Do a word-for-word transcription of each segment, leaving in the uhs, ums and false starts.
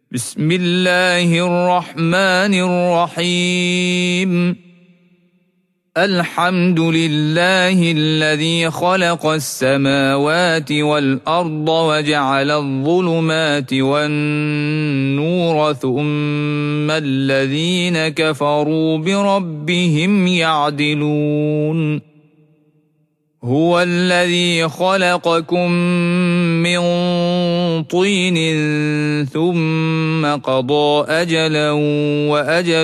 بسم الله الرحمن الرحيم. الحمد لله الذي خلق السماوات والأرض وجعل الظلمات والنور ثم الذين كفروا بربهم يعدلون. هو الذي خلقكم من طين ثم قضى أجلا وأجل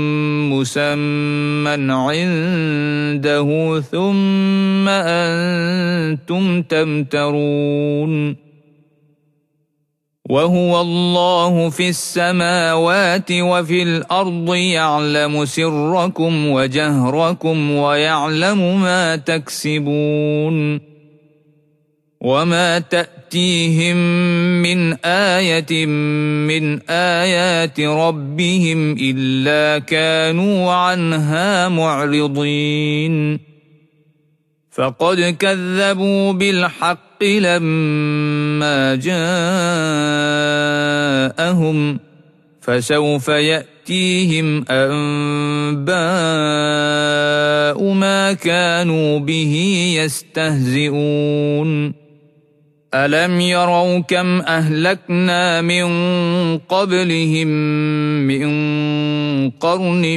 مسمى عنده ثم أنتم تمترون. وهو الله في السماوات وفي الأرض يعلم سركم وجهركم ويعلم ما تكسبون. وما تأتيهم من آية من آيات ربهم إلا كانوا عنها معرضين. فقد كذبوا بالحق لما جاءهم فسوف يأتيهم أنباء ما كانوا به يستهزئون. ألم يروا كم أهلكنا من قبلهم من قرن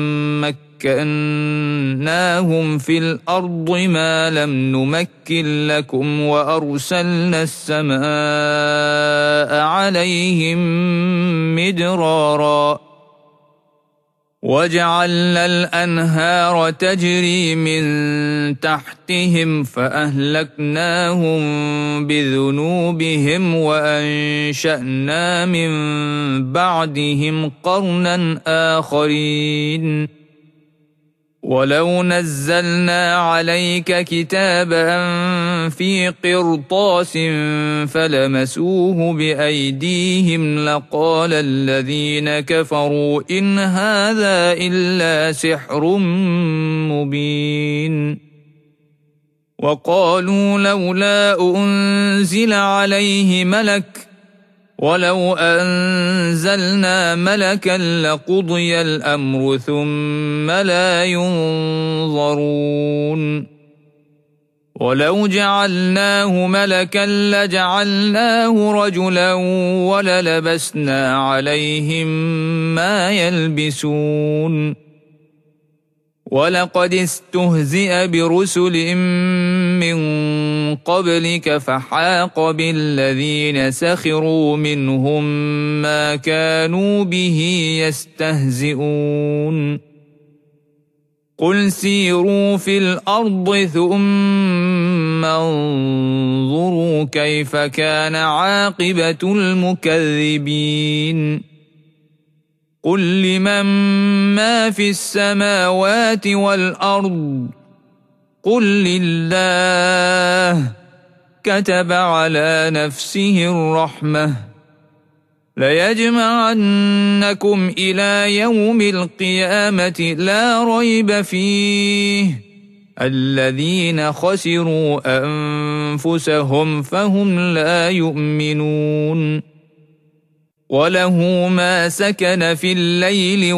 مكناهم في الأرض ما لم نمكن لكم وأرسلنا السماء عليهم مدرارا وجعلنا الأنهار تجري من تحتهم فأهلكناهم بذنوبهم وأنشأنا من بعدهم قرنا آخرين. ولو نزلنا عليك كتابا في قرطاس فلمسوه بأيديهم لقال الذين كفروا إن هذا إلا سحر مبين. وقالوا لولا أنزل عليه ملك ولو أنزلنا ملكا لقضي الأمر ثم لا ينظرون. ولو جعلناه ملكا لجعلناه رجلا وللبسنا عليهم ما يلبسون. ولقد استهزئ برسل من قبلك فحاق بالذين سخروا منهم ما كانوا به يستهزئون. قل سيروا في الأرض ثم انظروا كيف كان عاقبة المكذبين. قل لمن ما في السماوات والأرض قل لله كتب على نفسه الرحمة ليجمعنكم إلى يوم القيامة لا ريب فيه الذين خسروا أنفسهم فهم لا يؤمنون. وله ما سكن في الليل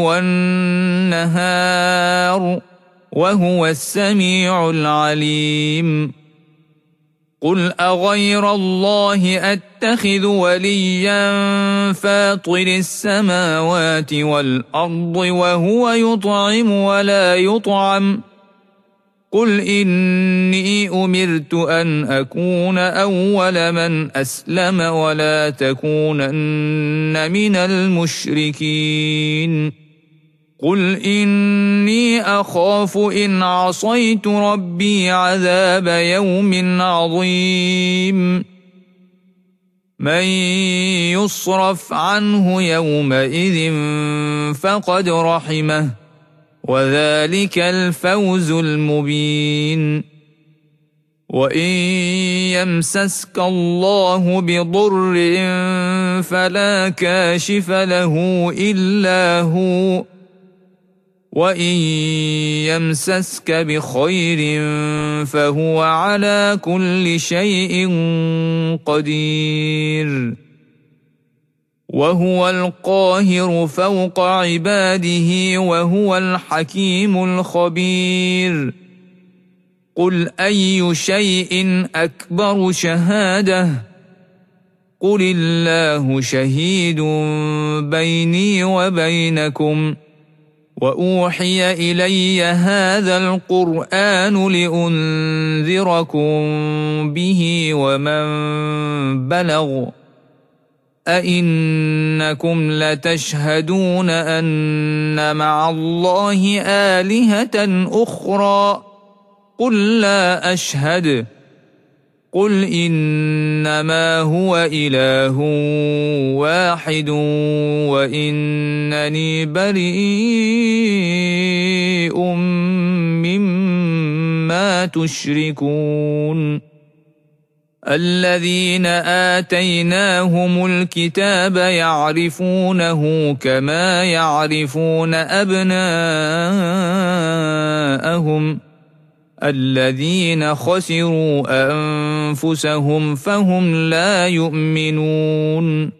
والنهار وهو السميع العليم. قل أغير الله أتخذ وليا فاطر السماوات والأرض وهو يطعم ولا يطعم قل إني أمرت أن أكون أول من أسلم ولا تكونن من المشركين. قل إني أخاف إن عصيت ربي عذاب يوم عظيم. من يصرف عنه يومئذ فقد رحمه وذلك الفوز المبين. وإن يمسسك الله بضر فلا كاشف له إلا هو وإن يمسسك بخير فهو على كل شيء قدير. وهو القاهر فوق عباده وهو الحكيم الخبير قل أي شيء أكبر شهادة قل الله شهيد بيني وبينكم وأوحي إلي هذا القرآن لأنذركم به ومن بلغ أئنكم لتشهدون أن مع الله آلهة أخرى قل لا أشهد قل إنما هو إله واحد وإنني بريء مما تشركون الذين آتيناهم الكتاب يعرفونه كما يعرفون أبناءهم الذين خسروا أنفسهم فهم لا يؤمنون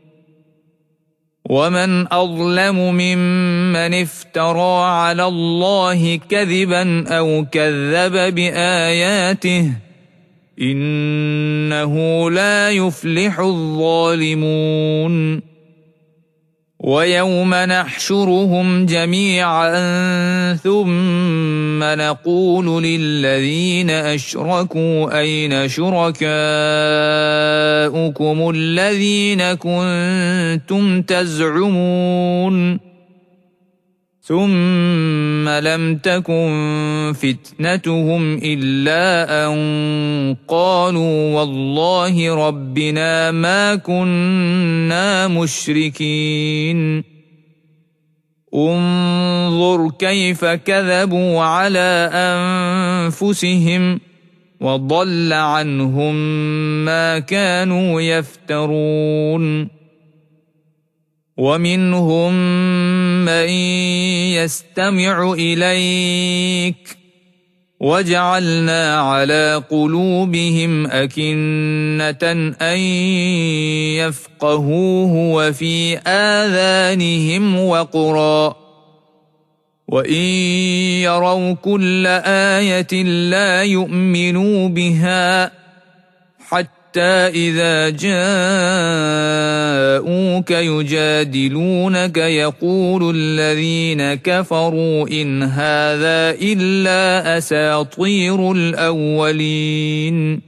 ومن أظلم ممن افترى على الله كذبا أو كذب بآياته إنه لا يفلح الظالمون ويوم نحشرهم جميعا ثم نقول للذين أشركوا أين شركاؤكم الذين كنتم تزعمون ثم لم تكن فتنتهم إلا أن قالوا والله ربنا ما كنا مشركين انظر كيف كذبوا على أنفسهم وضل عنهم ما كانوا يفترون ومنهم من يستمع إليك وجعلنا على قلوبهم أكنة أن يفقهوه وفي آذانهم وقرا وإن يروا كل آية لا يؤمنوا بها حتى إذا جاءوك يجادلونك يقول الذين كفروا إن هذا إلا أساطير الأولين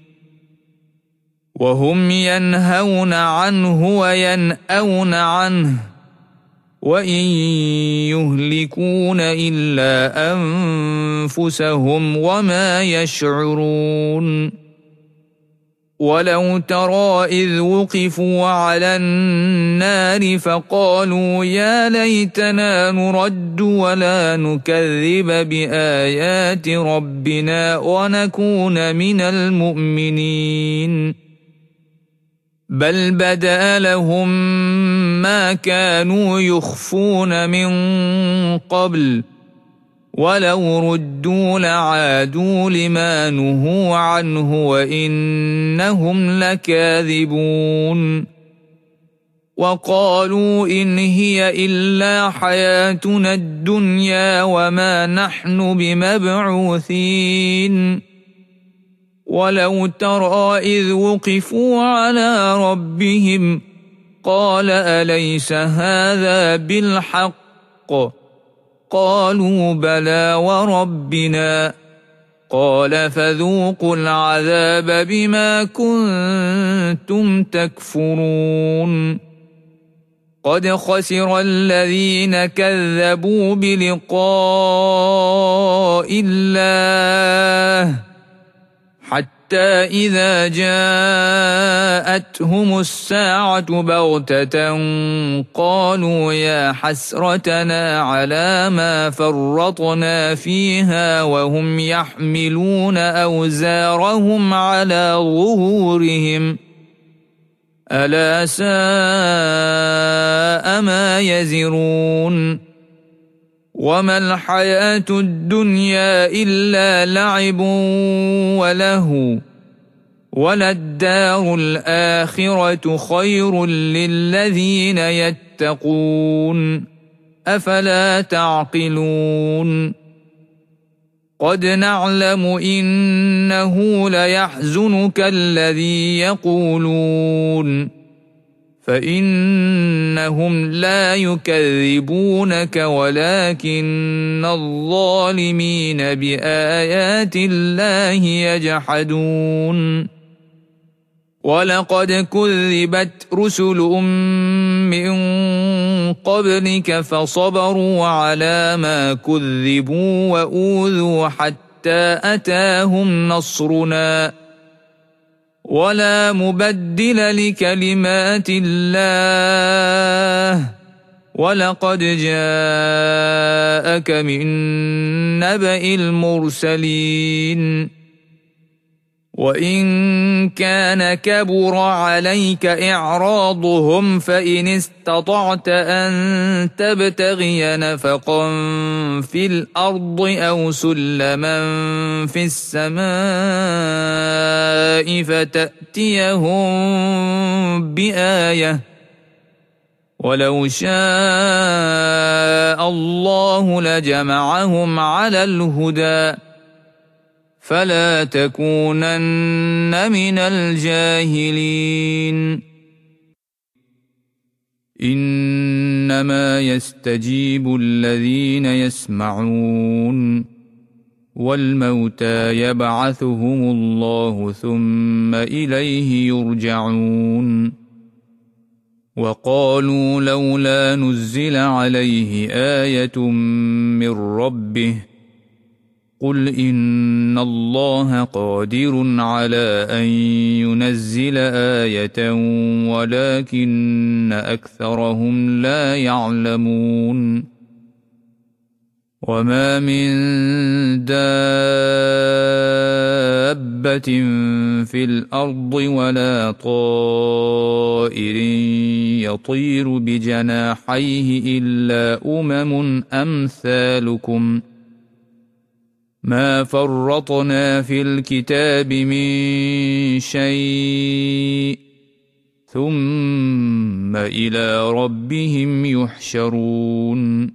وهم ينهون عنه وينأون عنه وإن يهلكون إلا أنفسهم وما يشعرون ولو ترى إذ وقفوا على النار فقالوا يا ليتنا نرد ولا نكذب بآيات ربنا ونكون من المؤمنين بل بدا لهم ما كانوا يخفون من قبل ولو ردوا لعادوا لما نهوا عنه وإنهم لكاذبون وقالوا إن هي إلا حياتنا الدنيا وما نحن بمبعوثين ولو ترى إذ وقفوا على ربهم قال أليس هذا بالحق قالوا بلى وربنا قال فذوقوا العذاب بما كنتم تكفرون قد خسر الذين كذبوا بلقاء الله حتى إذا جاءتهم الساعة بغتة قالوا يا حسرتنا على ما فرطنا فيها وهم يحملون أوزارهم على ظهورهم ألا ساء ما يزرون وما الحياة الدنيا إلا لعب وله وللدار الآخرة خير للذين يتقون أفلا تعقلون قد نعلم إنه ليحزنك الذي يقولون فإنهم لا يكذبونك ولكن الظالمين بآيات الله يجحدون ولقد كذبت رسل من قبلك فصبروا على ما كذبوا وأوذوا حتى أتاهم نصرنا ولا مبدل لكلمات الله ولقد جاءك من نبأ المرسلين وإن كان كبر عليك إعراضهم فإن استطعت أن تبتغي نفقا في الأرض أو سلما في السماء فتأتيهم بآية ولو شاء الله لجمعهم على الهدى فلا تكونن من الجاهلين إنما يستجيب الذين يسمعون والموتى يبعثهم الله ثم إليه يرجعون وقالوا لولا نزل عليه آية من ربه قل إن الله قادر على أن ينزل آية ولكن أكثرهم لا يعلمون وما من دابة في الأرض ولا طائر يطير بجناحيه إلا أمم أمثالكم ما فرطنا في الكتاب من شيء ثم إلى ربهم يحشرون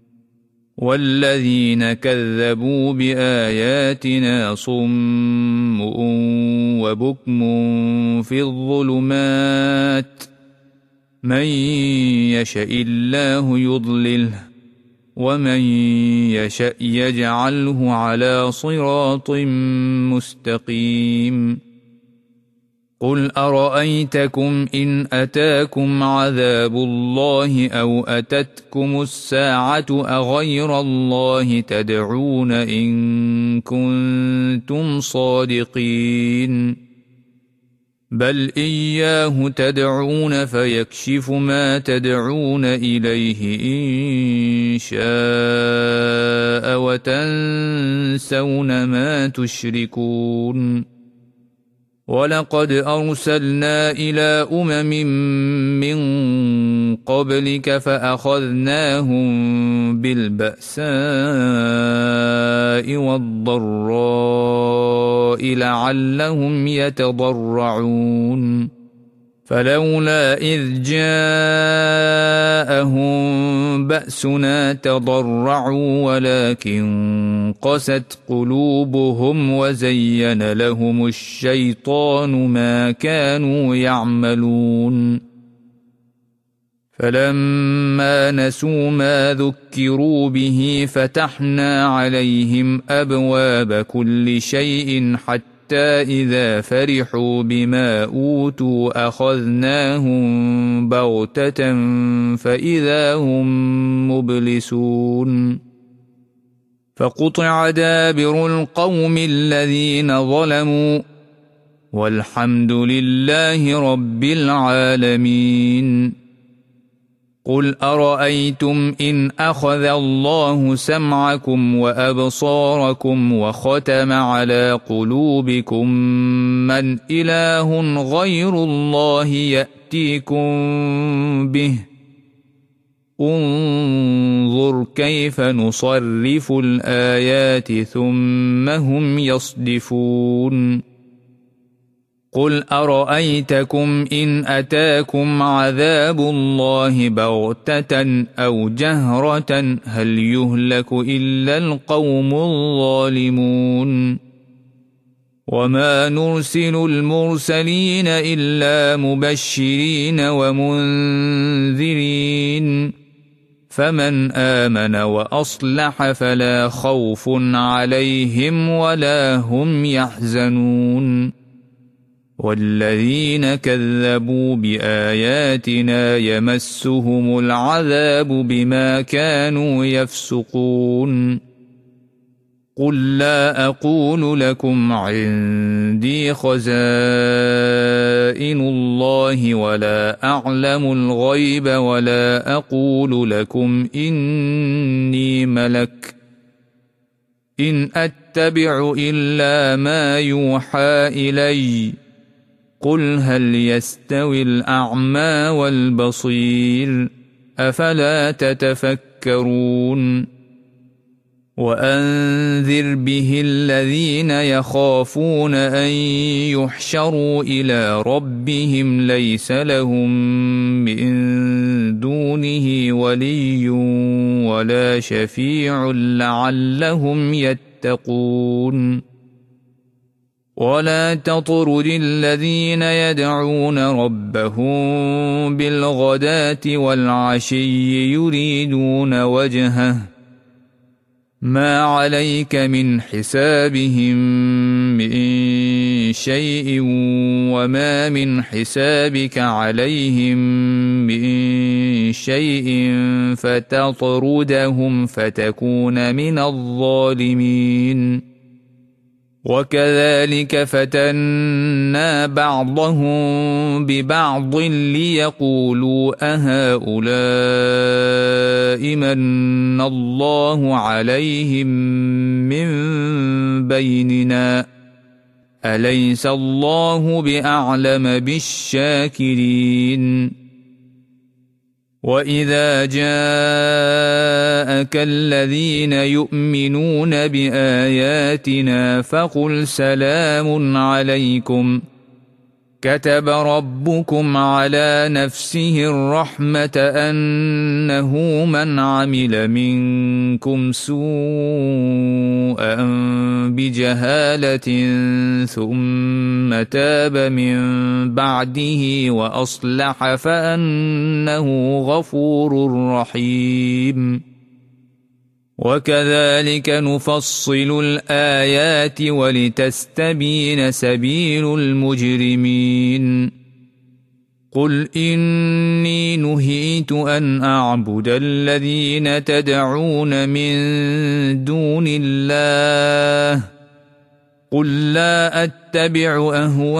والذين كذبوا بآياتنا صم وبكم في الظلمات من يشاء الله يضلله ومن يشأ يجعله على صراط مستقيم قل أرأيتكم إن أتاكم عذاب الله أو أتتكم الساعة أغير الله تدعون إن كنتم صادقين بل إياه تدعون فيكشف ما تدعون إليه إن شاء وتنسون ما تشركون ولقد أرسلنا إلى أمم من قبلك فأخذناهم بالبأساء والضراء لعلهم يتضرعون فلولا إذ جاءهم بأسنا تضرعوا ولكن قست قلوبهم وزين لهم الشيطان ما كانوا يعملون فلما نسوا ما ذكروا به فتحنا عليهم أبواب كل شيء حتى إذا فرحوا بما أوتوا أخذناهم بغتة فإذا هم مبلسون فقطع دابر القوم الذين ظلموا والحمد لله رب العالمين قل أرأيتم إن أخذ الله سمعكم وأبصاركم وختم على قلوبكم من إله غير الله يأتيكم به انظر كيف نصرف الآيات ثم هم يصدفون قل أرأيتكم إن أتاكم عذاب الله بغتة أو جهرة هل يهلك إلا القوم الظالمون وما نرسل المرسلين إلا مبشرين ومنذرين فمن آمن وأصلح فلا خوف عليهم ولا هم يحزنون والذين كذبوا بآياتنا يمسهم العذاب بما كانوا يفسقون قل لا أقول لكم عندي خزائن الله ولا أعلم الغيب ولا أقول لكم إني ملك إن أتبع إلا ما يوحى إلي قل هل يستوي الأعمى والبصير أفلا تتفكرون وأنذر به الذين يخافون أن يحشروا إلى ربهم ليس لهم من دونه ولي ولا شفيع لعلهم يتقون ولا تطرد الذين يدعون ربهم بالغداة والعشي يريدون وجهه ما عليك من حسابهم من شيء وما من حسابك عليهم من شيء فتطردهم فتكون من الظالمين وكذلك فتنا بعضهم ببعض ليقولوا أهؤلاء من الله عليهم من بيننا أليس الله بأعلم بالشاكرين وإذا جاءك الذين يؤمنون بآياتنا فقل سلام عليكم كتب ربكم على نفسه الرحمة أنه من عمل منكم سوءا بجهالة ثم تاب من بعده وأصلح فأنه غفور رحيم وكذلك نفصل الآيات ولتستبين سبيل المجرمين قل إني نهيت أن أعبد الذين تدعون من دون الله قل لا أتبع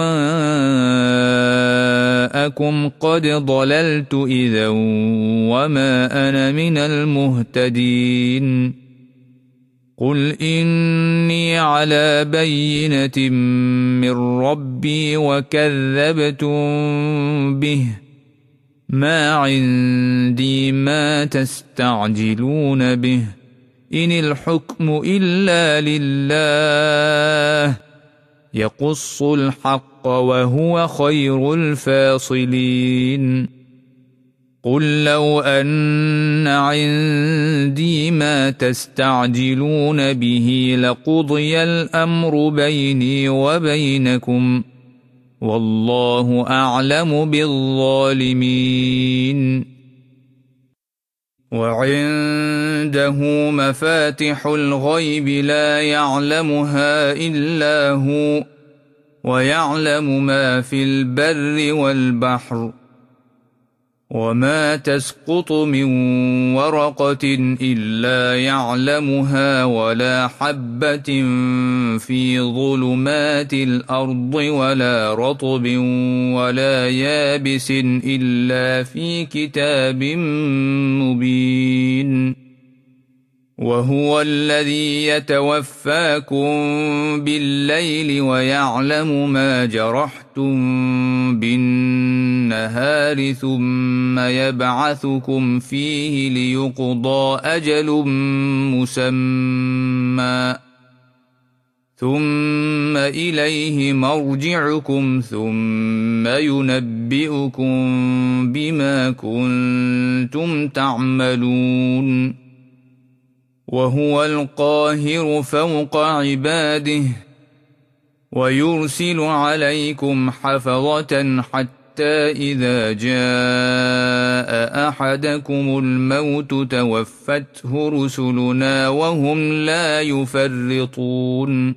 أهواءكم قد ضللت إذا وما أنا من المهتدين قل إني على بينة من ربي وكذبتم به ما عندي ما تستعجلون به إن الحكم إلا لله يقص الحق وهو خير الفاصلين قل لو أن عندي ما تستعجلون به لقضي الأمر بيني وبينكم والله أعلم بالظالمين وعنده مفاتح الغيب لا يعلمها إلا هو ويعلم ما في البر والبحر وما تسقط من ورقة إلا يعلمها ولا حبة في ظلمات الأرض ولا رطب ولا يابس إلا في كتاب مبين وهو الذي يتوفاكم بالليل ويعلم ما جرحتم بالنهار ثم يبعثكم فيه ليقضى أجل مسمى ثم إليه مرجعكم ثم ينبئكم بما كنتم تعملون وهو القاهر فوق عباده ويرسل عليكم حفظة حتى إذا جاء أحدكم الموت توفته رسلنا وهم لا يفرطون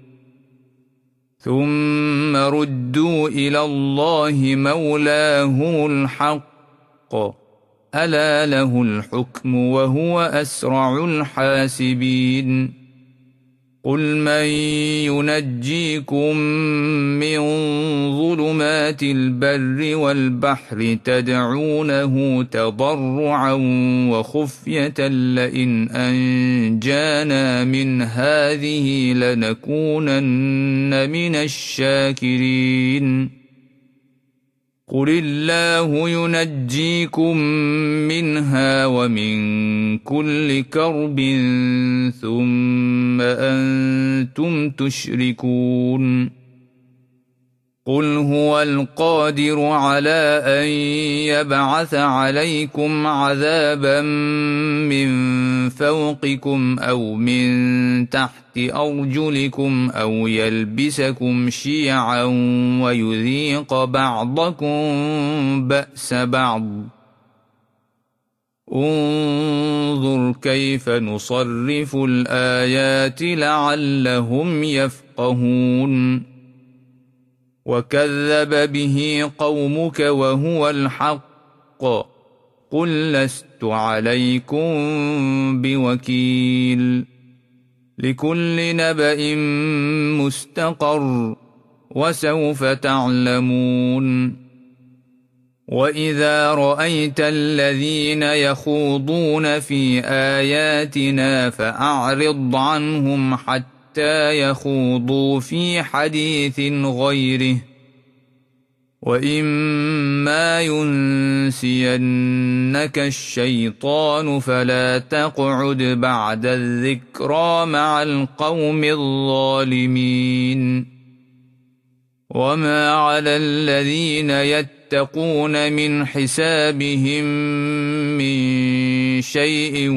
ثم ردوا إلى الله مولاهم الحق ألا له الحكم وهو أسرع الحاسبين قل من ينجيكم من ظلمات البر والبحر تدعونه تضرعا وخفية لئن أنجانا من هذه لنكونن من الشاكرين قل الله ينجيكم منها ومن كل كرب ثم أنتم تشركون قل هو القادر على أن يبعث عليكم عذابا من فوقكم أو من تحت أرجلكم أو يلبسكم شيعا ويذيق بعضكم بأس بعض انظر كيف نصرف الآيات لعلهم يفقهون وكذب به قومك وهو الحق قل لست عليكم بوكيل لكل نبأ مستقر وسوف تعلمون وإذا رأيت الذين يخوضون في آياتنا فأعرض عنهم حتى يخوضوا في حديث غيره وإما ينسينك الشيطان فلا تقعد بعد الذكرى مع القوم الظالمين وما على الذين يتقون من حسابهم من شيء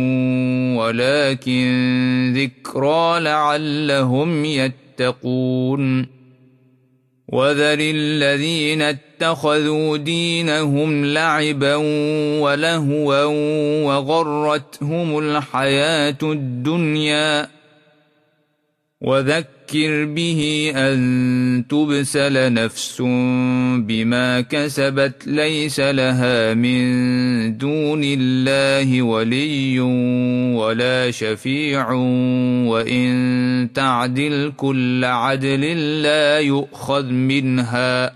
ولكن ذكرى لعلهم يتقون وذر الذين اتخذوا دينهم لعبا ولهوا وغرتهم الحياة الدنيا وذكر به أن تبسل نفس بما كسبت ليس لها من دون الله ولي ولا شفيع وإن تعدل كل عدل لا يؤخذ منها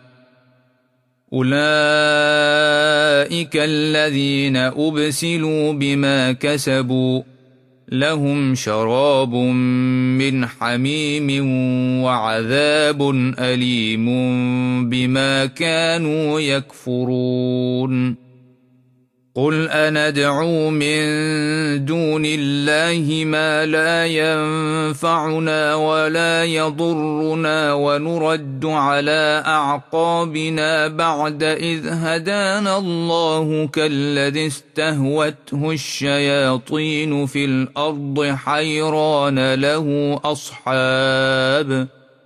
أولئك الذين أبسلوا بما كسبوا لهم شراب من حميم وعذاب أليم بما كانوا يكفرون قل أندعو من دون الله ما لا ينفعنا ولا يضرنا ونرد على أعقابنا بعد إذ هدانا الله كالذي استهوته الشياطين في الأرض حيران له أصحاب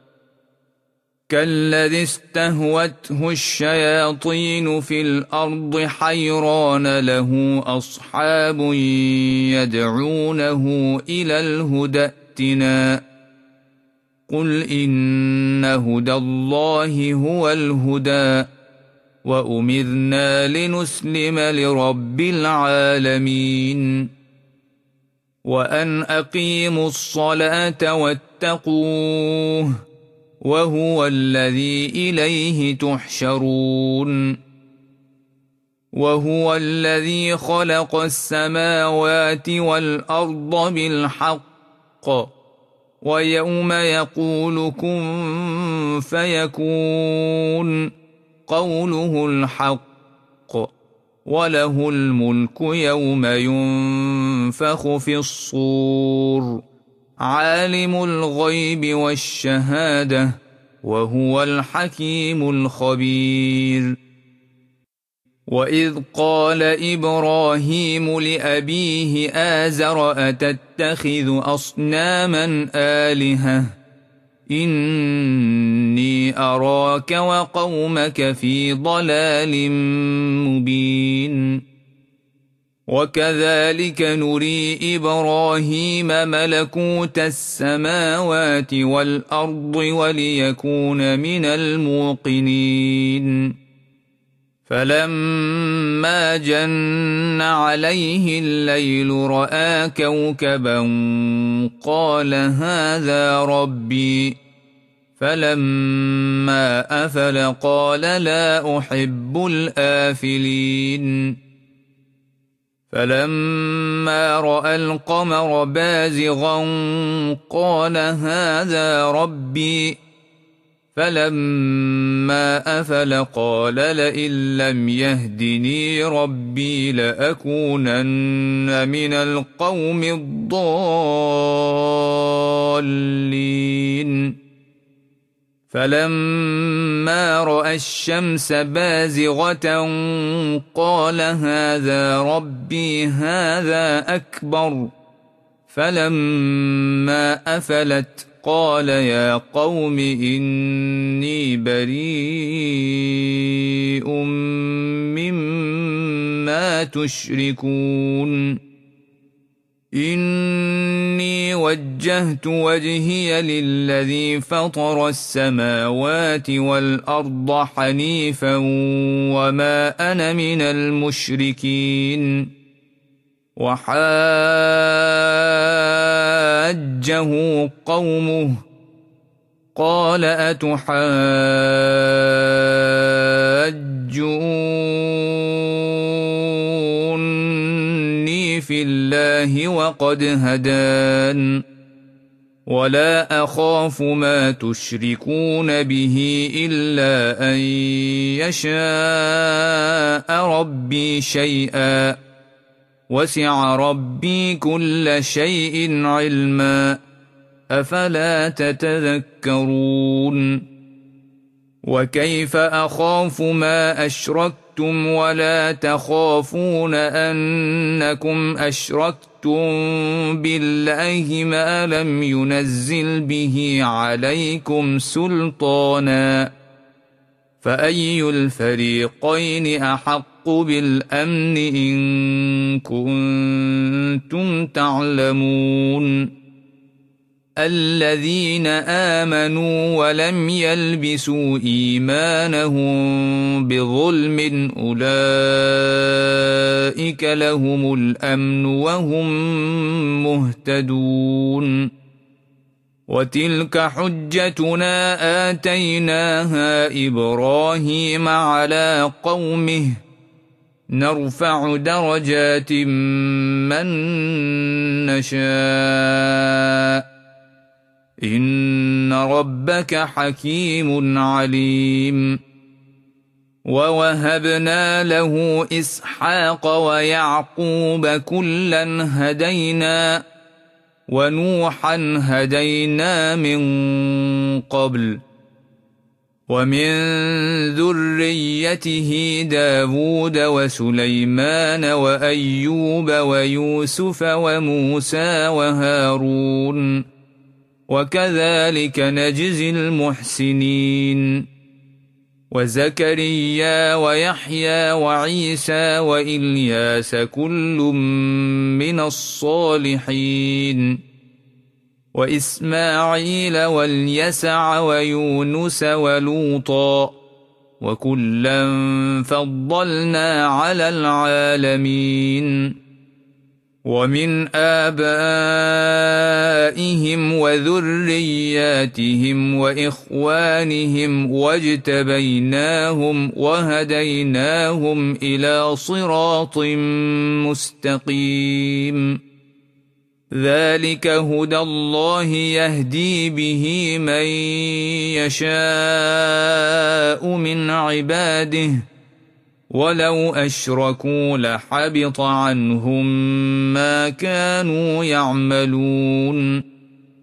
كالذي استهوته الشياطين في الأرض حيران له أصحاب يدعونه إلى الهدى ائتنا قل إن هدى الله هو الهدى وأمرنا لنسلم لرب العالمين وأن أقيموا الصلاة واتقوه وهو الذي إليه تحشرون وهو الذي خلق السماوات والأرض بالحق ويوم يقول كن فيكون قوله الحق وله الملك يوم ينفخ في الصور عالم الغيب والشهادة وهو الحكيم الخبير. وإذ قال إبراهيم لأبيه آزر أتتخذ أصناما آلهة إني أراك وقومك في ضلال مبين. وكذلك نري إبراهيم ملكوت السماوات والأرض وليكون من الموقنين. فلما جن عليه الليل رأى كوكبا قال هذا ربي فلما أفل قال لا أحب الآفلين. فلما رأى القمر بازغا قال هذا ربي فلما أفل قال لئن لم يهدني ربي لأكونن من القوم الضالين. فلما رأى الشمس بازغة قال هذا ربي هذا أكبر فلما أفلت قال يا قوم إني بريء مما تشركون. إني وجهت وجهي للذي فطر السماوات والأرض حنيفا وما أنا من المشركين. وحاجه قومه قال أتحاجوني في الله وقد هدان ولا أخاف ما تشركون به إلا أن يشاء ربي شيئا وسع ربي كل شيء علما أفلا تتذكرون. وكيف أخاف ما أشركتم ولا تخافون أنكم أشركتم بالله ما لم ينزل به عليكم سلطانا فأي الفريقين أحق بالأمن إن كنتم تعلمون. الذين آمنوا ولم يلبسوا إيمانهم بظلم أولئك لهم الأمن وهم مهتدون. وتلك حجتنا آتيناها إبراهيم على قومه نرفع درجات من نشاء إن ربك حكيم عليم. ووهبنا له إسحاق ويعقوب كلا هدينا ونوحا هدينا من قبل ومن ذريته داود وسليمان وأيوب ويوسف وموسى وهارون وكذلك نجزي المحسنين. وزكريا ويحيى وعيسى وإلياس كل من الصالحين وإسماعيل واليسع ويونس ولوطا وكلا فضلنا على العالمين. ومن آبائهم وذرياتهم وإخوانهم واجتبيناهم وهديناهم إلى صراط مستقيم. ذلك هدى الله يهدي به من يشاء من عباده ولو أشركوا لحبط عنهم ما كانوا يعملون.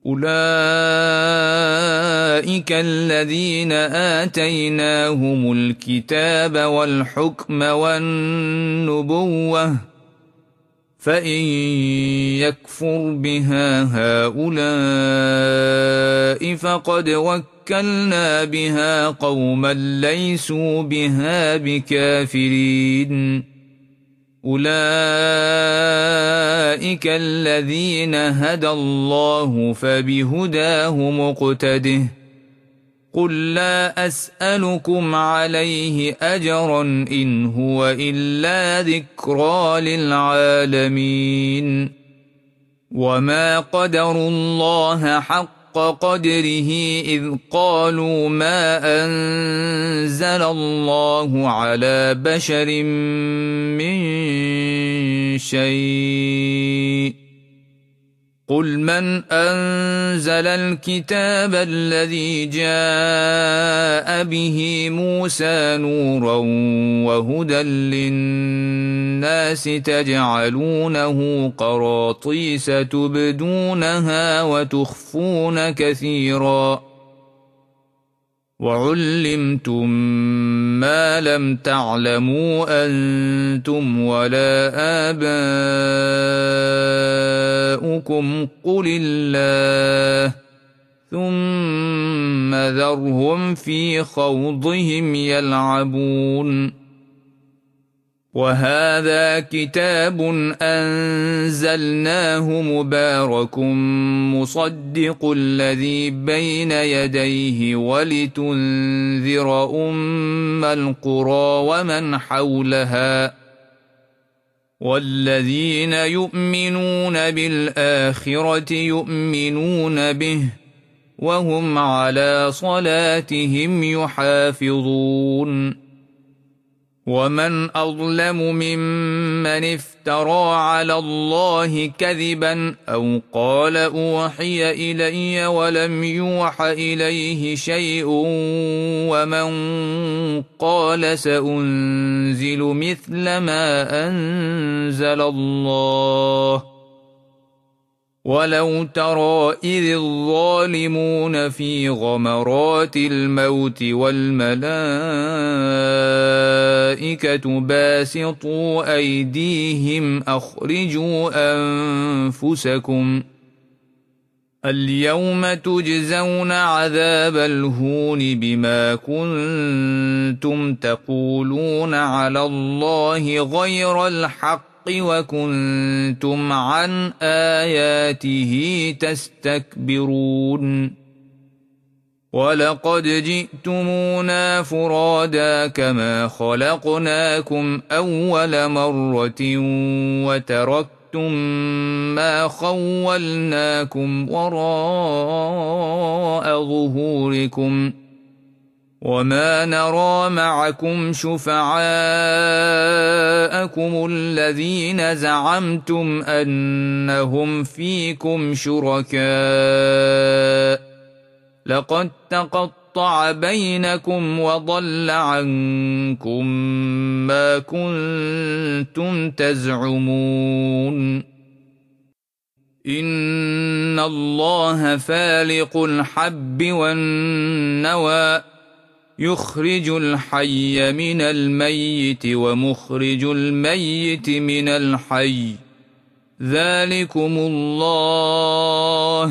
أولئك الذين آتيناهم الكتاب والحكم والنبوة فإن يكفر بها هؤلاء فقد وكلنا بها قوما ليسوا بها بكافرين أولئك الذين هدى الله فبهداه مقتده قل لا أسألكم عليه أجرا إن هو إلا ذكرى للعالمين وما قدروا الله حق قدره إذ قالوا ما أنزل الله على بشر من شيء قل من أنزل الكتاب الذي جاء به موسى نورا وهدى للناس تجعلونه قراطيس تبدونها وتخفون كثيرا وعلمتم ما لم تعلموا أنتم ولا آباؤكم قل الله ثم ذرهم في خوضهم يلعبون وهذا كتاب أنزلناه مبارك مصدق الذي بين يديه ولتنذر أم القرى ومن حولها والذين يؤمنون بالآخرة يؤمنون به وهم على صلاتهم يحافظون ومن أظلم ممن افترى على الله كذبا أو قال أوحي إلي ولم يوح إليه شيء ومن قال سأنزل مثل ما أنزل الله ولو ترى إذ الظالمون في غمرات الموت والملائكة باسطوا أيديهم أخرجوا أنفسكم اليوم تجزون عذاب الهون بما كنتم تقولون على الله غير الحق وكنتم عن آياته تستكبرون ولقد جئتمونا فرادا كما خلقناكم أول مرة وتركتم ما خولناكم وراء ظهوركم وما نرى معكم شفعاءكم الذين زعمتم أنهم فيكم شركاء لقد تقطع بينكم وضل عنكم ما كنتم تزعمون إن الله فالق الحب والنوى يخرج الحي من الميت ومخرج الميت من الحي ذلكم الله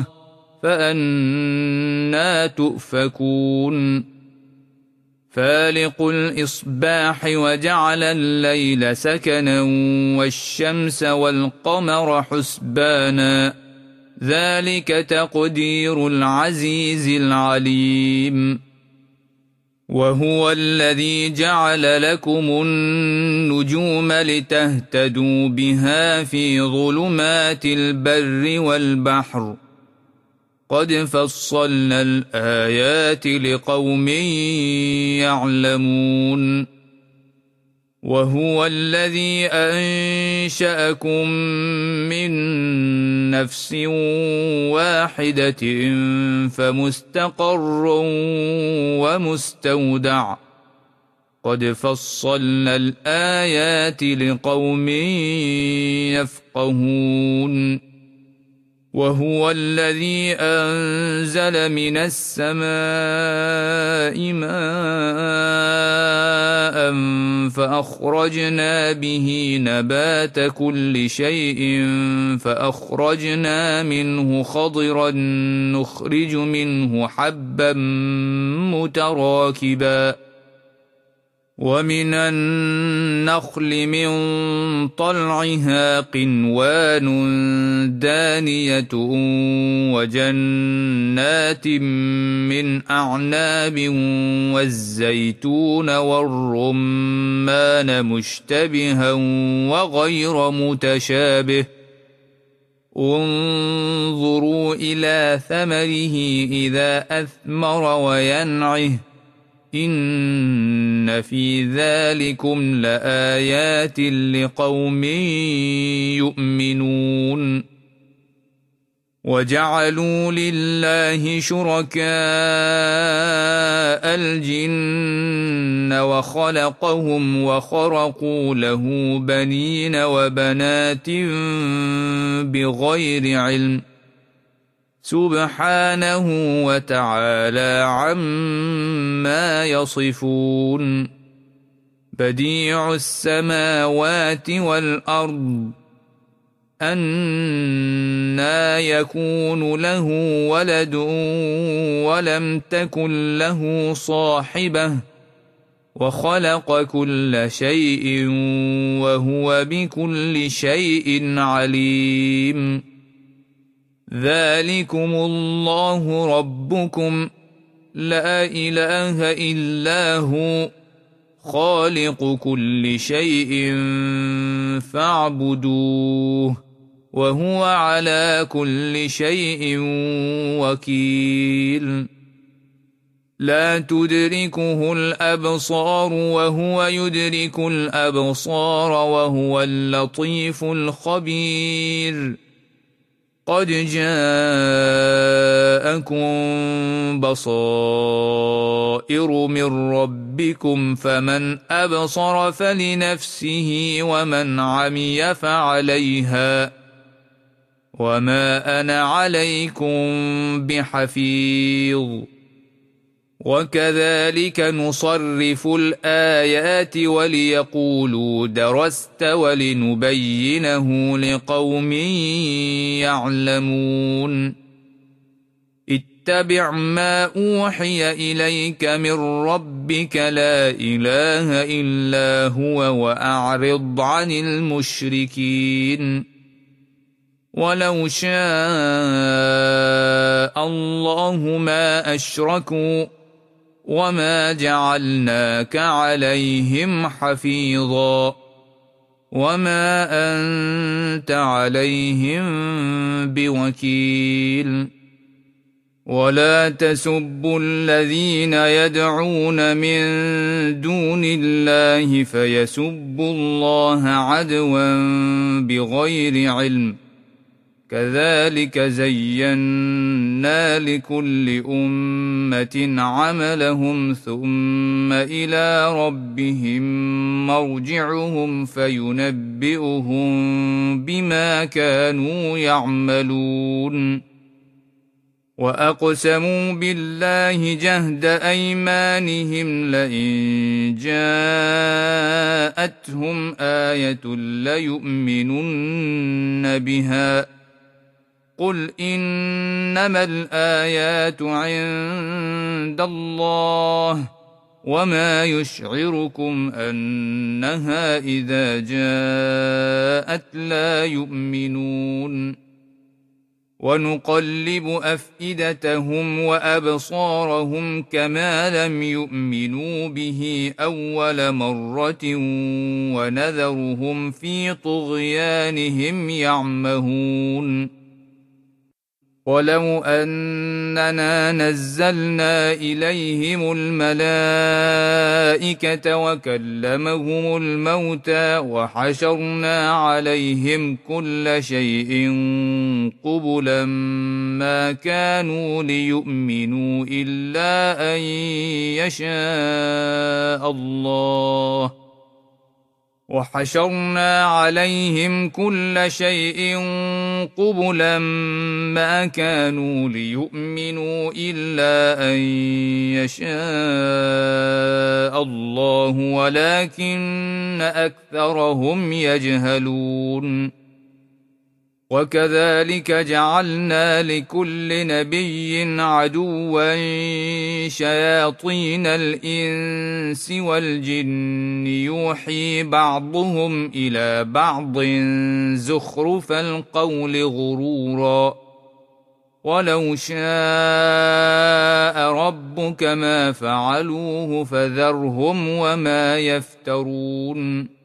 فأنى تؤفكون فالق الإصباح وجعل الليل سكنا والشمس والقمر حسبانا ذلك تقدير العزيز العليم وهو الذي جعل لكم النجوم لتهتدوا بها في ظلمات البر والبحر قد فصلنا الآيات لقوم يعلمون وهو الذي أنشأكم من نفس واحدة فمستقر ومستودع قد فصلنا الآيات لقوم يفقهون وهو الذي أنزل من السماء ماء فأخرجنا به نبات كل شيء فأخرجنا منه خضرا نخرج منه حبا متراكبا ومن النخل من طلعها قنوان دانية وجنات من أعناب والزيتون والرمان مشتبها وغير متشابه انظروا إلى ثمره إذا أثمر وينعه إن في ذلكم لآيات لقوم يؤمنون وجعلوا لله شركاء الجن وخلقهم وخرقوا له بنين وبنات بغير علم سبحانه وتعالى عما يصفون بديع السماوات والأرض أنى يكون له ولد ولم تكن له صاحبة وخلق كل شيء وهو بكل شيء عليم ذلكم الله ربكم لا إله إلا هو خالق كل شيء فاعبدوه وهو على كل شيء وكيل لا تدركه الأبصار وهو يدرك الأبصار وهو اللطيف الخبير قد جاءكم بصائر من ربكم فمن أبصر فلنفسه ومن عمي فعليها وما أنا عليكم بحفيظ وكذلك نصرف الآيات وليقولوا درست ولنبينه لقوم يعلمون اتبع ما أوحي إليك من ربك لا إله إلا هو وأعرض عن المشركين ولو شاء الله ما أشركوا وما جعلناك عليهم حفيظا وما أنت عليهم بوكيل ولا تسبوا الذين يدعون من دون الله فيسبوا الله عدوا بغير علم كذلك زينا لكل أمة عملهم ثم إلى ربهم مرجعهم فينبئهم بما كانوا يعملون وأقسموا بالله جهد أيمانهم لئن جاءتهم آية ليؤمنن بها قل إنما الآيات عند الله وما يشعركم أنها إذا جاءت لا يؤمنون ونقلب أفئدتهم وأبصارهم كما لم يؤمنوا به أول مرة ونذرهم في طغيانهم يعمهون ولو أننا نزلنا إليهم الملائكة وكلمهم الموتى وحشرنا عليهم كل شيء قبلا ما كانوا ليؤمنوا إلا أن يشاء الله وحشرنا عليهم كل شيء قبلا ما كانوا ليؤمنوا إلا أن يشاء الله ولكن أكثرهم يجهلون. وكذلك جعلنا لكل نبي عدوا شياطين الإنس والجن يوحي بعضهم إلى بعض زخرف القول غرورا ولو شاء ربك ما فعلوه فذرهم وما يفترون.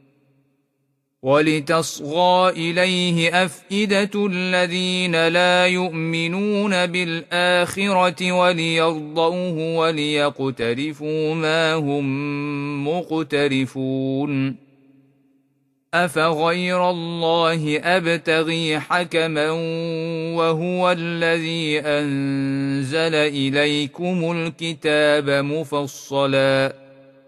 ولتصغى إليه أفئدة الذين لا يؤمنون بالآخرة وليرضوه وليقترفوا ما هم مقترفون. أفغير الله أبتغي حكما وهو الذي أنزل إليكم الكتاب مفصلا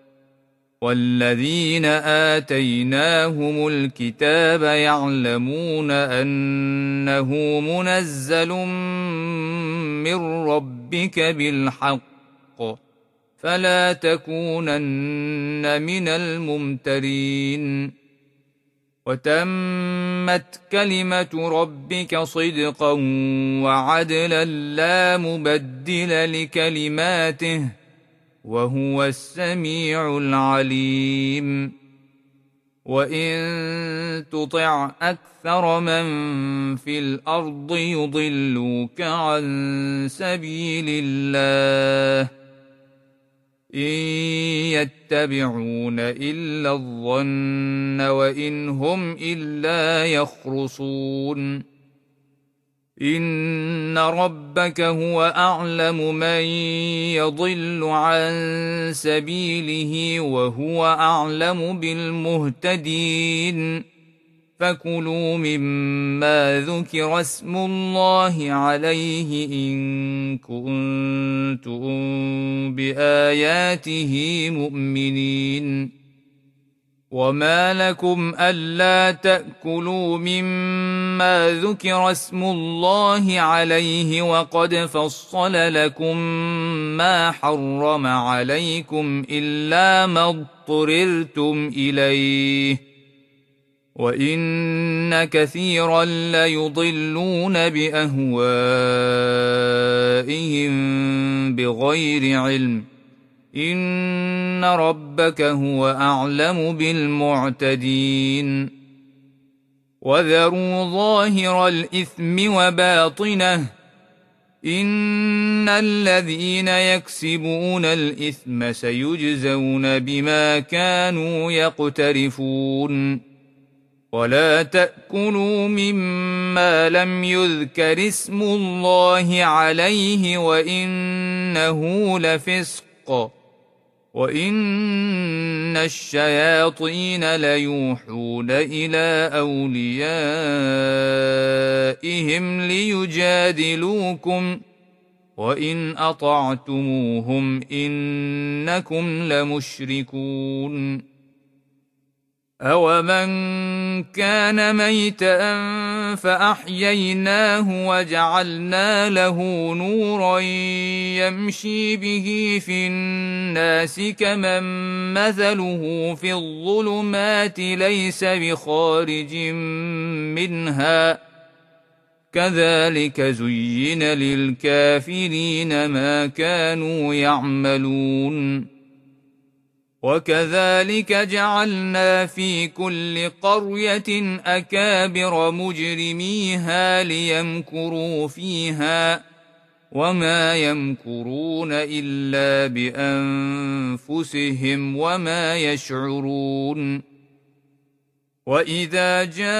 والذين آتيناهم الكتاب يعلمون أنه منزل من ربك بالحق فلا تكونن من الممترين. وتمت كلمة ربك صدقا وعدلا لا مبدل لكلماته وهو السميع العليم. وإن تطع أكثر من في الأرض يضلوك عن سبيل الله إن يتبعون إلا الظن وإن هم إلا يخرصون. إن ربك هو أعلم من يضل عن سبيله وهو أعلم بالمهتدين. فكلوا مما ذكر اسم الله عليه إن كنتم بآياته مؤمنين. وما لكم ألا تأكلوا مما ذكر اسم الله عليه وقد فصل لكم ما حرم عليكم إلا ما اضطررتم إليه وإن كثيرا ليضلون بأهوائهم بغير علم إن ربك هو أعلم بالمعتدين. وذروا ظاهر الإثم وباطنه إن الذين يكسبون الإثم سيجزون بما كانوا يقترفون. ولا تأكلوا مما لم يذكر اسم الله عليه وإنه لفسق وإن الشياطين ليوحون إلى أوليائهم ليجادلوكم وإن أطعتموهم إنكم لمشركون. أومن كان ميتا فأحييناه وجعلنا له نورا يمشي به في الناس كمن مثله في الظلمات ليس بخارج منها كذلك زين للكافرين ما كانوا يعملون. وكذلك جعلنا في كل قرية أكابر مجرميها ليمكروا فيها وما يمكرون إلا بأنفسهم وما يشعرون. وإذا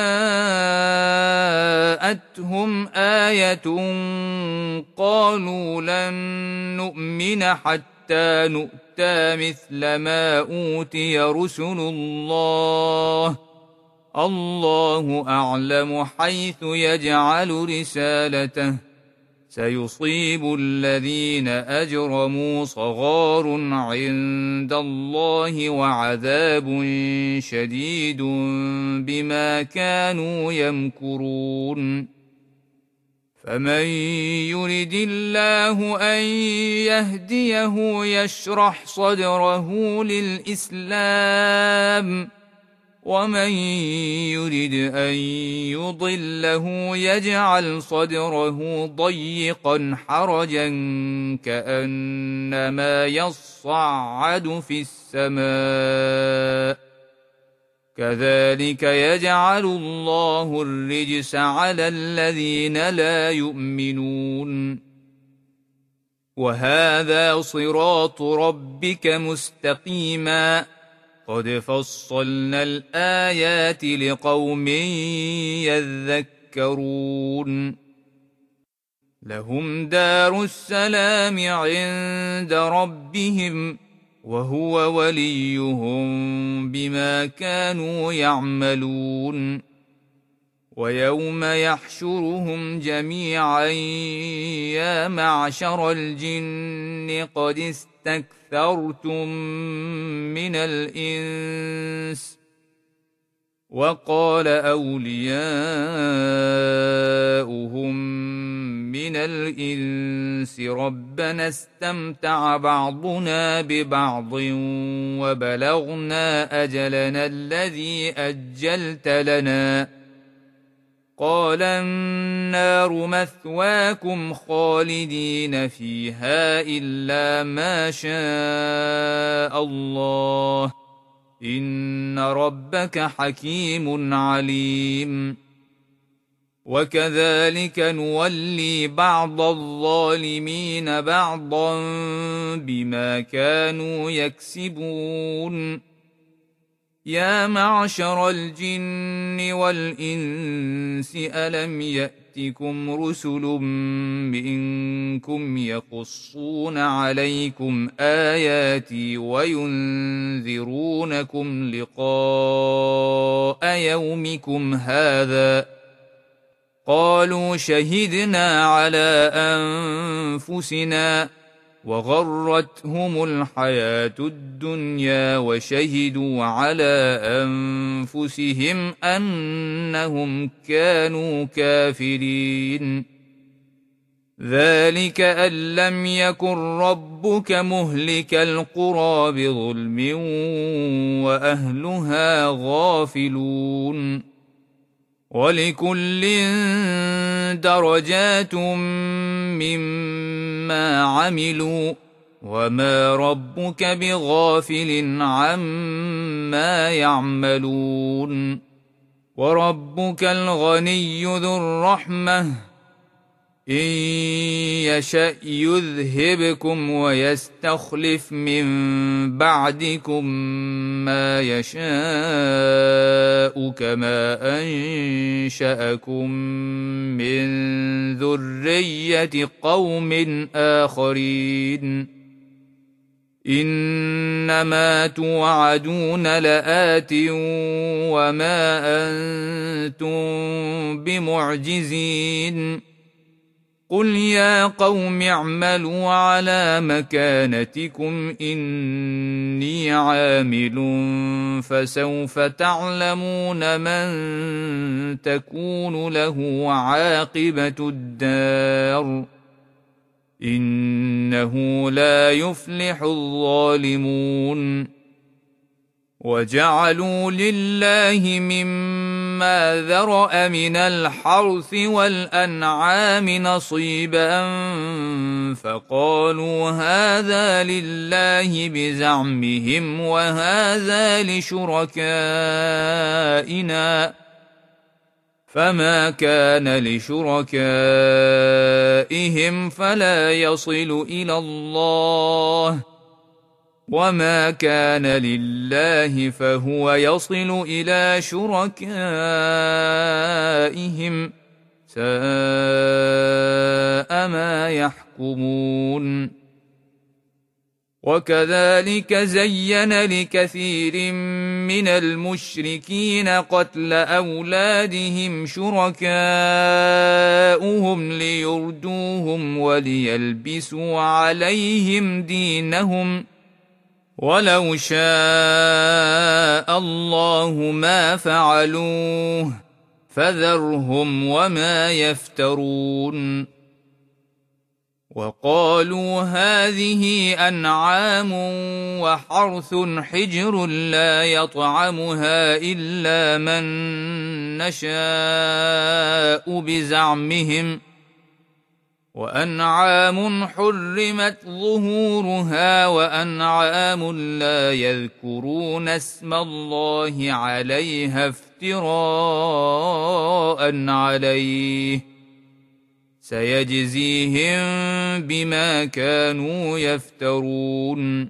جاءتهم آية قالوا لن نؤمن حتى نؤمن مثل ما أوتي رسل الله الله أعلم حيث يجعل رسالته سيصيب الذين أجرموا صغار عند الله وعذاب شديد بما كانوا يمكرون فمن يرد الله أن يهديه يشرح صدره للإسلام ومن يرد أن يضله يجعل صدره ضيقا حرجا كأنما يصعد في السماء كذلك يجعل الله الرجس على الذين لا يؤمنون وهذا صراط ربك مستقيما قد فصلنا الآيات لقوم يذكرون لهم دار السلام عند ربهم وهو وليهم بما كانوا يعملون ويوم يحشرهم جميعا يا معشر الجن قد استكثرتم من الإنس وقال أولياؤهم من الإنس ربنا استمتع بعضنا ببعض وبلغنا أجلنا الذي أجلت لنا قال النار مثواكم خالدين فيها إلا ما شاء الله إن ربك حكيم عليم وكذلك نولي بعض الظالمين بعضا بما كانوا يكسبون يا معشر الجن والإنس ألم يأتكم رسل منكم يقصون عليكم آياتي وينذرونكم لقاء يومكم هذا قالوا شهدنا على أنفسنا وغرتهم الحياة الدنيا وشهدوا على أنفسهم أنهم كانوا كافرين ذلك أن لم يكن ربك مهلك القرى بظلم وأهلها غافلون ولكل درجات مما عملوا وما ربك بغافل عما يعملون وربك الغني ذو الرحمة إن يشأ يذهبكم ويستخلف من بعدكم ما يشاء كما أنشأكم من ذرية قوم آخرين إنما توعدون لآت وما أنتم بمعجزين قل يا قوم اعملوا على مكانتكم إني عامل فسوف تعلمون من تكون له عاقبة الدار إنه لا يفلح الظالمون وجعلوا لله مما ذرأ من الحرث والأنعام نصيبا فقالوا هذا لله بزعمهم وهذا لشركائنا فما كان لشركائهم فلا يصل إلى الله وما كان لله فهو يصل إلى شركائهم ساء ما يحكمون وكذلك زين لكثير من المشركين قتل أولادهم شركاؤهم ليردوهم وليلبسوا عليهم دينهم ولو شاء الله ما فعلوه فذرهم وما يفترون. وقالوا هذه أنعام وحرث حجر لا يطعمها إلا من نشاء بزعمهم وأنعام حرمت ظهورها وأنعام لا يذكرون اسم الله عليها افتراء عليه سيجزيهم بما كانوا يفترون.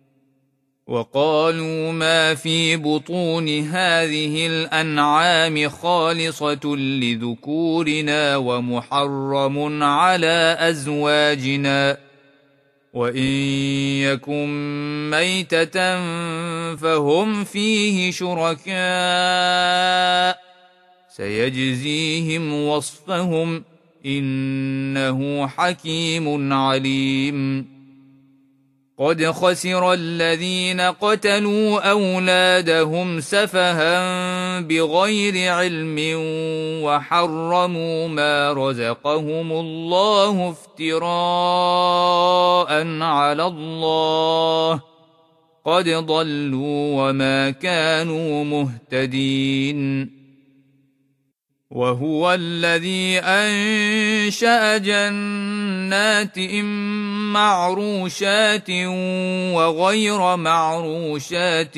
وقالوا ما في بطون هذه الأنعام خالصة لذكورنا ومحرم على أزواجنا وإن يكن ميتة فهم فيه شركاء سيجزيهم وصفهم إنه حكيم عليم. قد خسر الذين قتلوا أولادهم سفها بغير علم وحرموا ما رزقهم الله افتراء على الله قد ضلوا وما كانوا مهتدين. وهو الذي أنشأ جنات معروشات وغير معروشات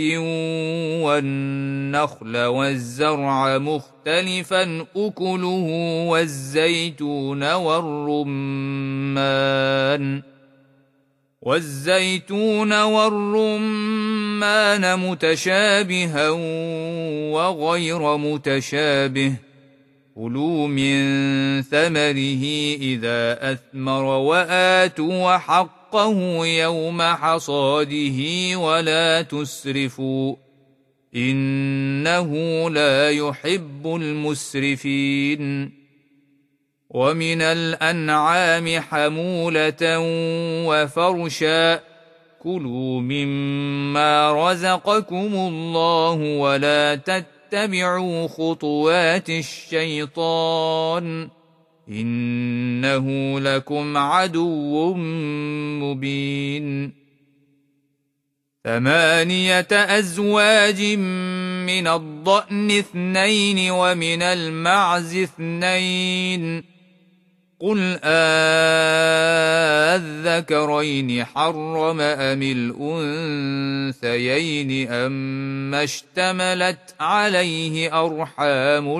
والنخل والزرع مختلفا أكله والزيتون والرمان والزيتون والرمان متشابها وغير متشابه كلوا من ثمره إذا أثمر وآتوا حقه يوم حصاده ولا تسرفوا إنه لا يحب المسرفين. ومن الأنعام حمولة وفرشا كلوا مما رزقكم الله ولا تتبعوا اتبعوا خطوات الشيطان إنه لكم عدو مبين. ثمانية أزواج من الضأن اثنين ومن المعز اثنين قل آذكرين حرم أم الأنثيين أما اشتملت عليه أرحام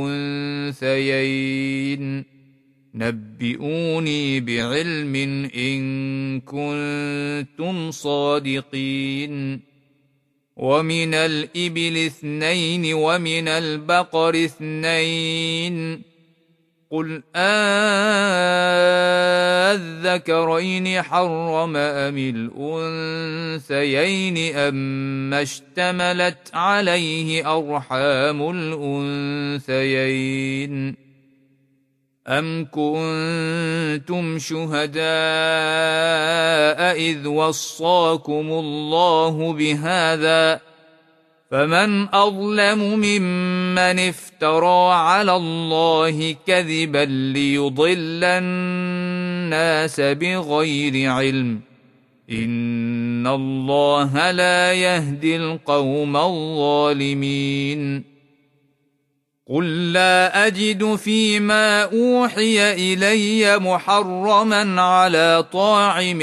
الأنثيين نبئوني بعلم إن كنتم صادقين. ومن الإبل اثنين ومن البقر اثنين قل آذكرين حرم أم الأنثيين أما اشتملت عليه أرحام الأنثيين أم كنتم شهداء إذ وصاكم الله بهذا فمن أظلم ممن افترى على الله كذبا ليضل الناس بغير علم إن الله لا يهدي القوم الظالمين. قل لا أجد فيما أوحي إلي محرما على طاعم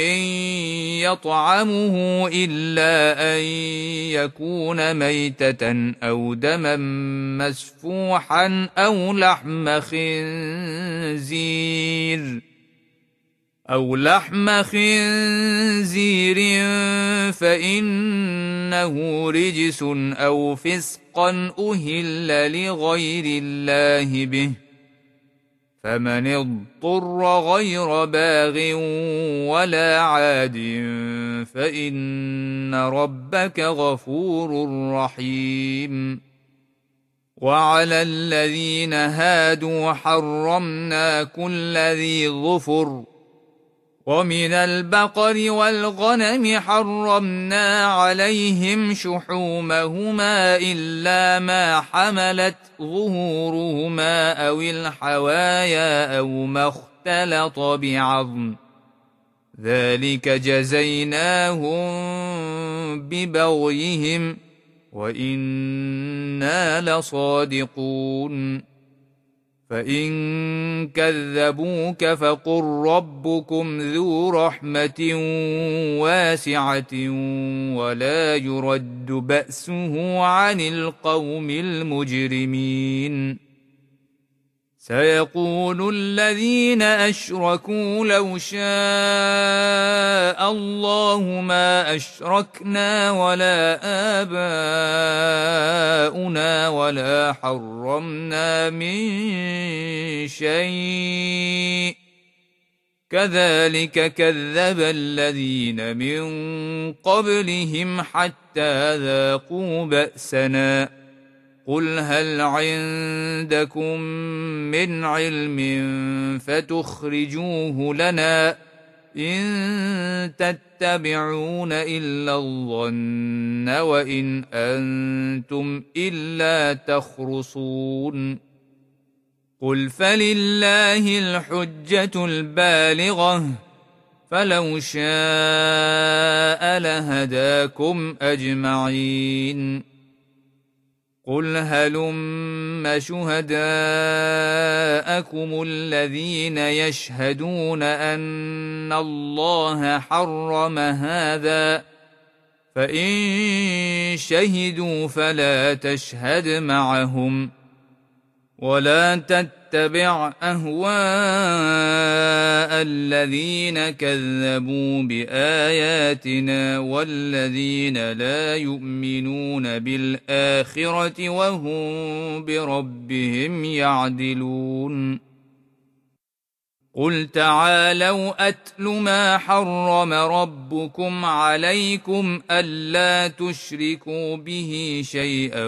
يطعمه إلا أن يكون ميتة أو دما مسفوحا أو لحم خنزير أو لحم خنزير فإنه رجس أو فسقا أهل لغير الله به فمن اضطر غير باغ ولا عاد فإن ربك غفور رحيم. وعلى الذين هادوا حرمنا كل ذي ظفر، ومن البقر والغنم حرمنا عليهم شحومهما إلا ما حملت ظهورهما أو الحوايا أو ما اختلط بعظم، ذلك جزيناهم ببغيهم وإنا لصادقون. فإن كذبوك فقل ربكم ذو رحمة واسعة ولا يرد بأسه عن القوم المجرمين. سيقول الذين أشركوا لو شاء الله ما أشركنا ولا آباؤنا ولا حرمنا من شيء كذلك كذب الذين من قبلهم حتى ذاقوا بأسنا. قل هل عندكم من علم فتخرجوه لنا إن تتبعون إلا الظن وإن أنتم إلا تخرصون. قل فلله الحجة البالغة فلو شاء لهداكم أجمعين. قل هلم شهداءكم الذين يشهدون أن الله حرم هذا فإن شهدوا فلا تشهد معهم ولا تتبع أهواء الذين كذبوا بآياتنا والذين لا يؤمنون بالآخرة وهم بربهم يعدلون. قل تعالوا أتل ما حرم ربكم عليكم ألا تشركوا به شيئا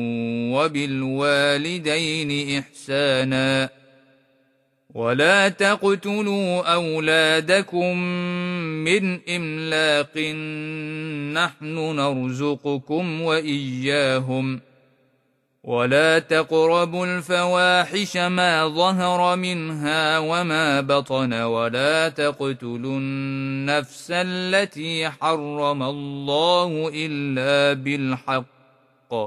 وبالوالدين إحسانا ولا تقتلوا أولادكم من إملاق نحن نرزقكم وإياهم ولا تقربوا الفواحش ما ظهر منها وما بطن ولا تقتلوا النفس التي حرم الله إلا بالحق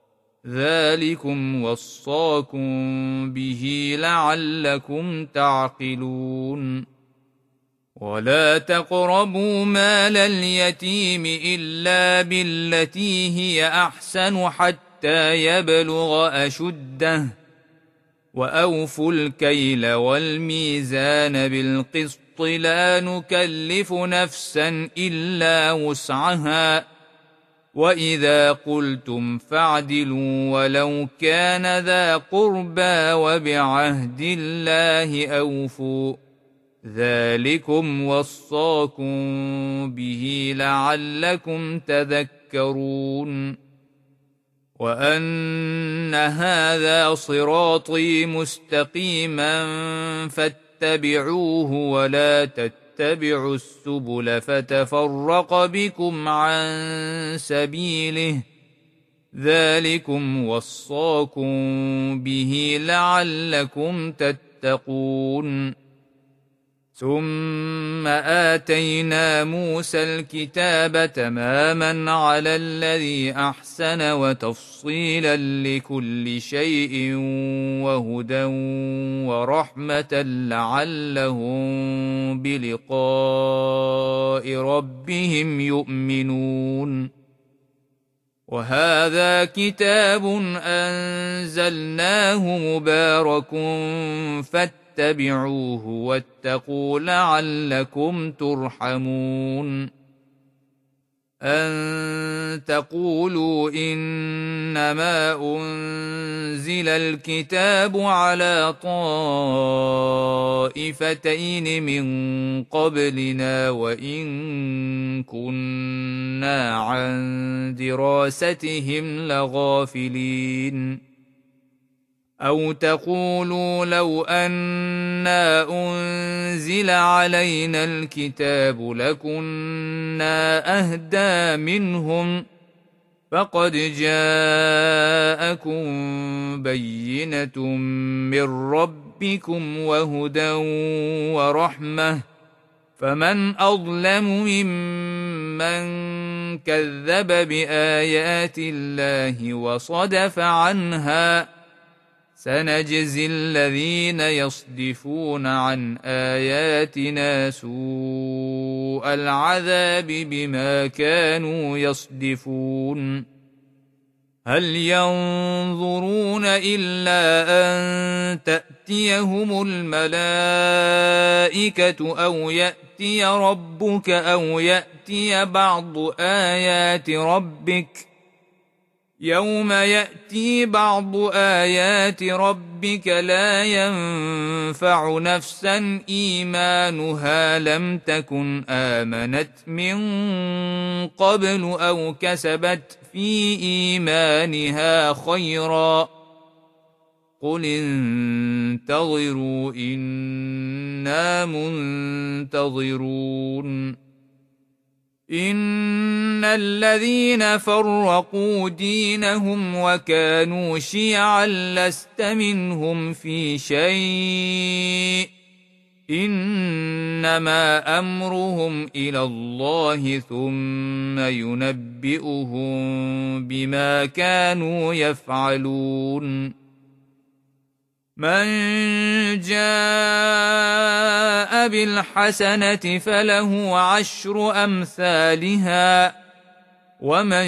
ذلكم وصاكم به لعلكم تعقلون. ولا تقربوا مال اليتيم إلا بالتي هي أحسن حتى يبلغ أشده وأوفوا الكيل والميزان بالقسط لا نكلف نفسا إلا وسعها وإذا قلتم فاعدلوا ولو كان ذا قربى وبعهد الله أوفوا ذلكم وصاكم به لعلكم تذكرون. وأن هذا صراطي مستقيما فاتبعوه ولا تتبعوا السبل فتفرق بكم عن سبيله ذلكم وصاكم به لعلكم تتقون. ثم آتينا موسى الكتاب تماما على الذي أحسن وتفصيلا لكل شيء وهدى ورحمة لعلهم بلقاء ربهم يؤمنون. وهذا كتاب أنزلناه مبارك فاتبعوه واتقوا لعلكم ترحمون. أن تقولوا إنما أنزل الكتاب على طائفتين من قبلنا وإن كنا عن دراستهم لغافلين أو تقولوا لو أنا أنزل علينا الكتاب لكنا أهدى منهم فقد جاءكم بينة من ربكم وهدى ورحمة فمن أظلم ممن كذب بآيات الله وصدف عنها سنجزي الذين يصدفون عن آياتنا سوء العذاب بما كانوا يصدفون هل ينظرون إلا أن تأتيهم الملائكة أو يأتي ربك أو يأتي بعض آيات ربك يوم يأتي بعض آيات ربك لا ينفع نفسا إيمانها لم تكن آمنت من قبل أو كسبت في إيمانها خيرا قل انتظروا إنا منتظرون إن الذين فرقوا دينهم وكانوا شيعا لست منهم في شيء إنما أمرهم إلى الله ثم ينبئهم بما كانوا يفعلون من جاء بالحسنة فله عشر أمثالها ومن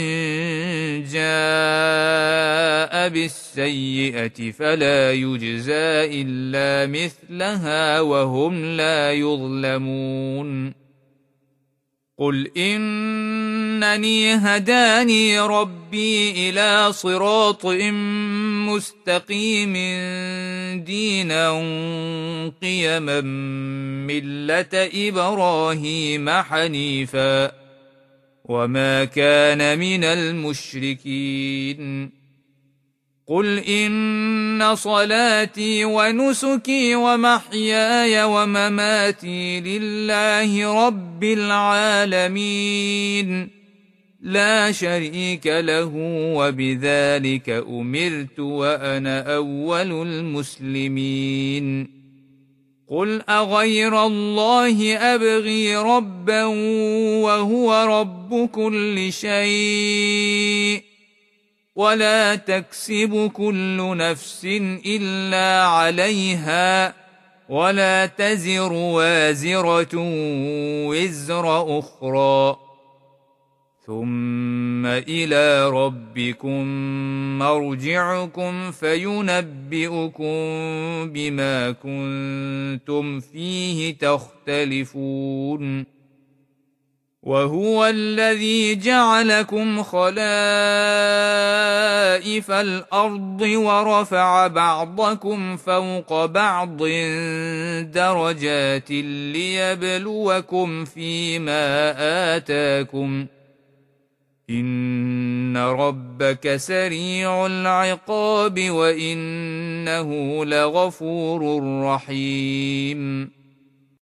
جاء بالسيئة فلا يجزى إلا مثلها وهم لا يظلمون قل إنني هداني ربي إلى صراط مستقيم دينا قيما ملة إبراهيم حنيفا وما كان من المشركين قل إن صلاتي ونسكي ومحياي ومماتي لله رب العالمين لا شريك له وبذلك أمرت وأنا أول المسلمين قل أغير الله أبغي ربا وهو رب كل شيء ولا تكسب كل نفس إلا عليها ولا تزر وازرة وزر أخرى ثم إلى ربكم مرجعكم فينبئكم بما كنتم فيه تختلفون وهو الذي جعلكم خلائف الأرض ورفع بعضكم فوق بعض درجات ليبلوكم فيما آتاكم إن ربك سريع العقاب وإنه لغفور رحيم